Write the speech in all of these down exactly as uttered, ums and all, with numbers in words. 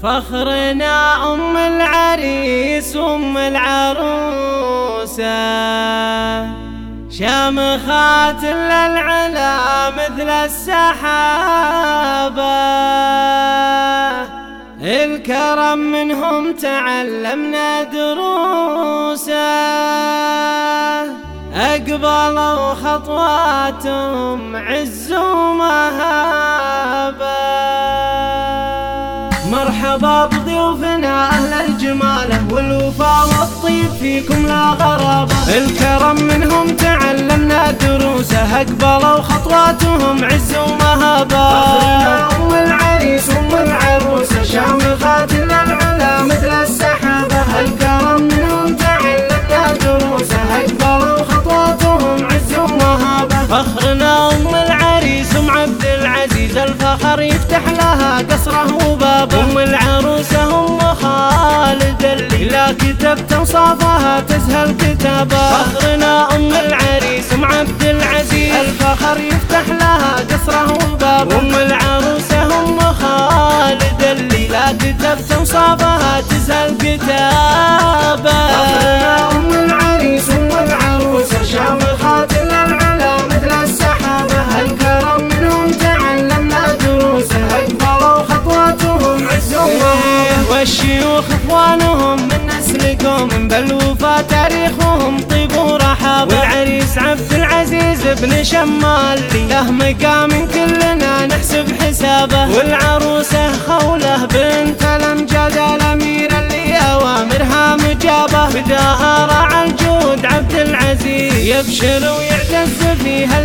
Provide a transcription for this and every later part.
فخرنا أم العريس وأم العروسة، شامخات للعلا مثل السحابة، الكرم منهم تعلمنا دروسا، أقبلوا خطواتهم عز ومهابة. مرحبا بضيوفنا أهل الجمالة والوفاء والطيب فيكم لا غرابة، الكرم منهم تعلمنا دروسه، أقبلوا خطواتهم عز ومهابة. فخرنا أم العريس وأم العروسة، شامخات للعلا مثل السحابة، الكرم منهم تعلمنا دروسه، أقبلوا خطواتهم عز ومهابة. فخرنا أم العريس أم عبد العزيز، الفخر يفتح لها قصره وبابه، أم العروسة أم خالد اللي لا كتبت اوصافها تسهل كتابه. فخرنا أم العريس أم عبد العزيز، الفخر يفتح لها قصره وبابه، أم العروسة أم خالد اللي لا كتبت اوصافها تسهل كتابه. فخرنا أم العريس أم العروسة، شامخات للعلا مثل السحابة، الكرم منهم تعلمنا دروسه، أقبلوا خطواتهم عز ومهابة. والشيوخ اخوانهم من نسلكم، بالوفا تاريخهم طيب ورحابة، والعريس عبد العزيز بن شمال له مقام كلنا نحسب حسابه، والعروسة خولة بنت الامجاد الامير اللي اوامرها مجابه، بداها راعى الجود عبد العزيز يبشر ويعتز فيها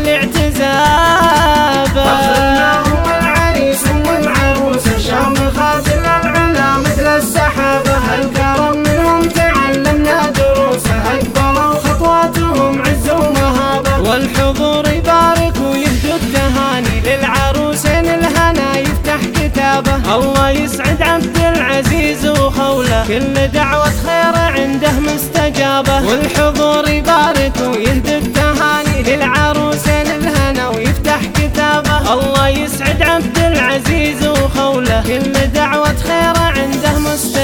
الاعتزابه. فخرنا أم العريس أم العروسة، شامخات للعلا مثل السحابة، الكرم منهم تعلمنا دروسه، أقبلوا خطواتهم عز ومهابة. والحضور يبارك ويهدوا التهاني للعروسين، الهنا يفتح كتابه، الله يسعد عبد العزيز وخوله كل دعوة خير عنده مستجابة. والحضور يبارك ويهدوا التهاني للعروسين، الهنا ويفتح كتابه، الله يسعد عبد العزيز وخوله كل دعوة خير عنده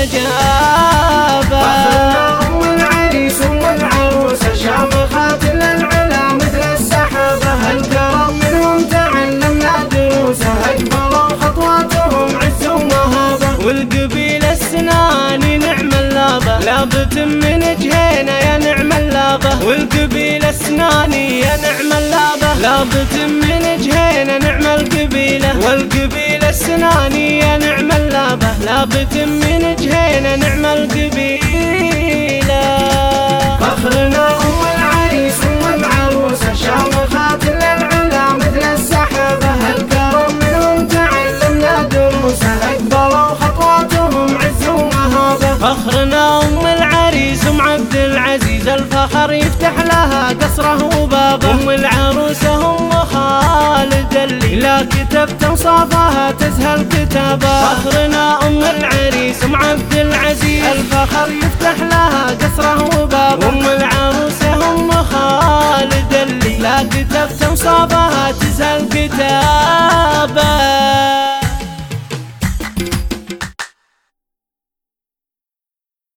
مستجابة. فخرنا أم العريس أم العروسة، شامخات للعلا مثل السحابة، الكرم منهم تعلمنا دروسه، أقبلوا خطواتهم عز ومهابة. والقبيلة السناني نعم اللابة، لابت من جهينا يا نعم اللابة، والقبيلة السناني يا نعم اللابة، لابت من جهينا نعم القبيلة، والقبيلة السناني يا نعم اللابة، لابت من جهينا نعم القبيلة. فخرنا أم العريس أم العروسة، شامخات للعلا مثل السحابة، الكرم منهم تعلمنا دروسه، أقبلوا خطواتهم عز ومهابة. فخرنا أم العريس أم عبد العزيز، الفخر يفتح لها قصره وبابه، أم العروسة أم خالد اللي لا كتبت اوصافها تسهل كتابه. فخرنا أم العريس أم عبد العزيز، الفخر يفتح لها قصره وبابه، أم العروسة أم خالد اللي لا كتبت اوصافها تسهل كتابه.